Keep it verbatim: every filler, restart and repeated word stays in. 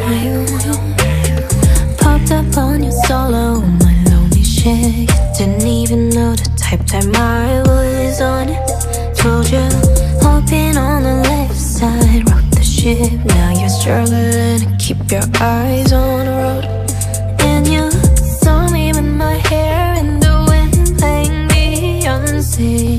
Popped up on your solo, my lonely shit. Didn't even know the type that I was on it. Told you, hopping on the left side, rock the ship. Now you're struggling to keep your eyes on the road. And you saw me with my hair in the wind, playing Beyonce.